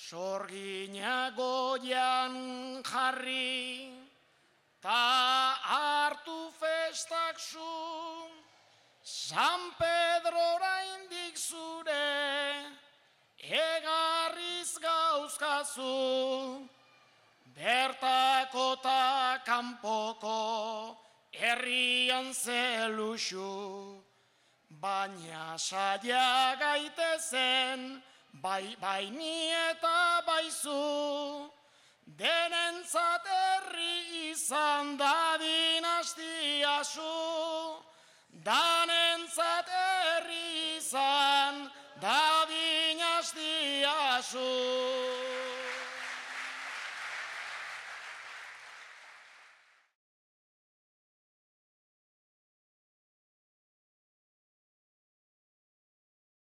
Sorgina goian jarri, ta hartu festak zu, San Pedrora indik zure, egarriz gauzkazu, bertako ta kanpoko herrian zeluxu, baina saia gaitezen, bai ni eta baizu, denentzat herri izan da dinastia zu, danentzat herri izan da dinastia zu.